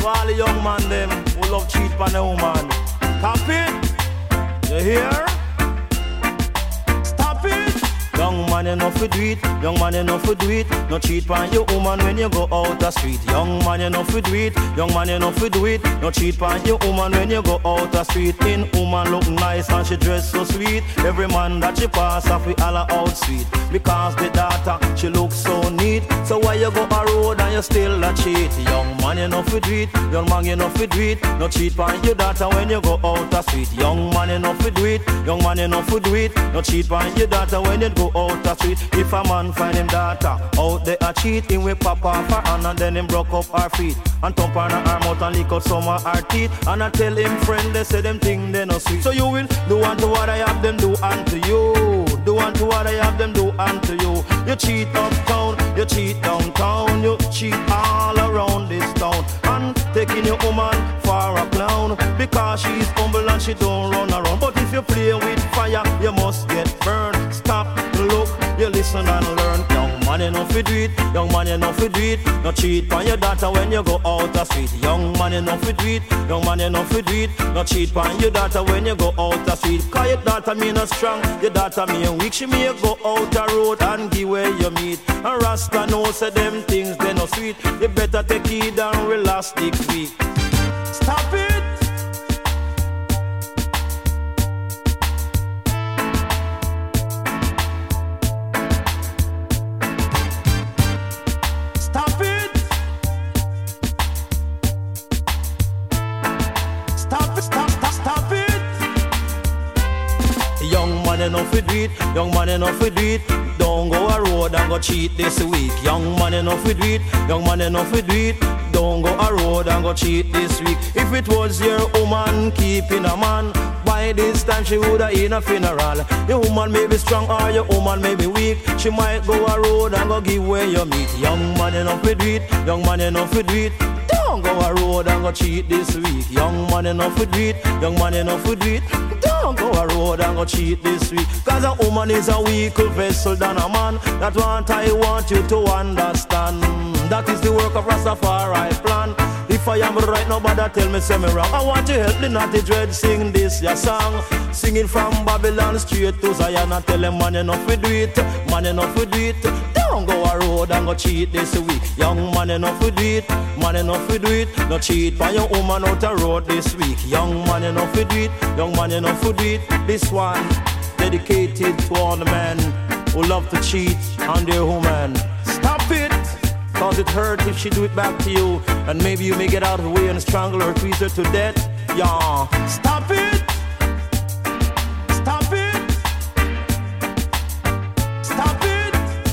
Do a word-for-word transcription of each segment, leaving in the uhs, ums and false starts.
all the young man them who love cheat on a woman. Stop it. You hear? Stop it. Young man, you know fi do it. Young man, you know fi do it. No cheat on your woman when you go out the street. Young man, you know fi do it. Young man, you know fi do it. No cheat on your woman when you go out the street. In woman look nice and she dress so sweet. Every man that she pass off we holler out sweet. Because the daughter she looks so neat. So why you go a road and you still a cheat? Young man, you know fi do it. Young man, you know fi do it. No cheat on your daughter when you go out the street. Young man, you know fi do it. Young man, you know fi do it. No cheat on your daughter when you go out the street. If a man find him daughter out there a cheat, him we pop off her hand and then him broke up her feet and thump on her mouth and lick out some of her teeth. And I tell him friend they say them thing they no sweet. So you will do unto what I have them do unto you. Do unto what I have them do unto you. You cheat uptown, you cheat downtown, you cheat all around this town. And taking your woman for a clown because she's humble and she don't run around. But if you play with fire, you must get burned. Stop, look, you listen and learn. Young man, you know fi do it. Young man, you know fi do it. No cheat on your daughter when you go out the street. Young man, you know fi do it. Young man, you know fi do it. No cheat on your daughter when you go out the street. Cause your daughter me no strong, your daughter me weak. She may go out the road and give where you meet. And Rasta know say them things they no sweet. You better take it and relax the week. Stop it. Stop it. Stop it, stop, stop, stop it. Young man, you know fi do it. Young man, you know fi do it. Don't go a road and go cheat this week. Young man, you know fi do it. Young man, you know fi do it. Don't go a road and go cheat this week. If it was your woman keeping a man, by this time she woulda in a funeral. Your woman may be strong or your woman may be weak. She might go a road and go give where you meet. Young man, you know fi do it. Young man, you know fi do it. Don't go a road and go cheat this week. Young man, you know fi do it. Young man, you know fi do it. Don't go a road and go cheat this week. Cause a woman is a weaker vessel than a man. That one I want you to understand. That is the work of Rastafari plan. If I am right, nobody tell me say me wrong. I want to help the naughty dread sing this your song. Singing from Babylon straight to Zion. I tell them man enough we do it. Man enough we do it. Don't go a road and go cheat this week. Young man enough we do it. Man enough we do it. No cheat by your woman out the road this week. Young man enough we do it. Young man enough we do it. This one dedicated to all the men who love to cheat on their woman. Stop it. Cause it hurts if she do it back to you. And maybe you may get out of the way and strangle her or squeeze her to death. Yeah. Stop it. Stop it. Stop it.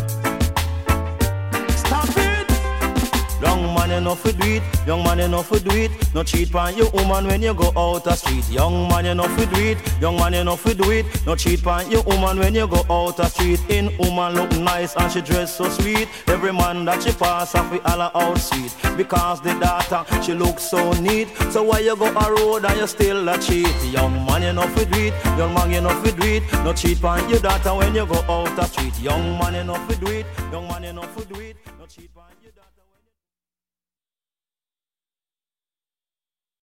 Stop it. Young man enough to do it. Young man enough to do it. No cheat on your woman when you go out the street. Young man enough to do it. Young man enough to do it. No cheat on your woman when you go out the street. In woman look nice and she dress so sweet. Every man that she pass off we holler out sweet. Because the daughter she looks so neat. So why you go a road and you still a cheat? Young man enough to do it. Young man enough to do it. No cheat on your daughter when you go out the street. Young man enough to do it. Young man enough to do it. No cheat on your daughter.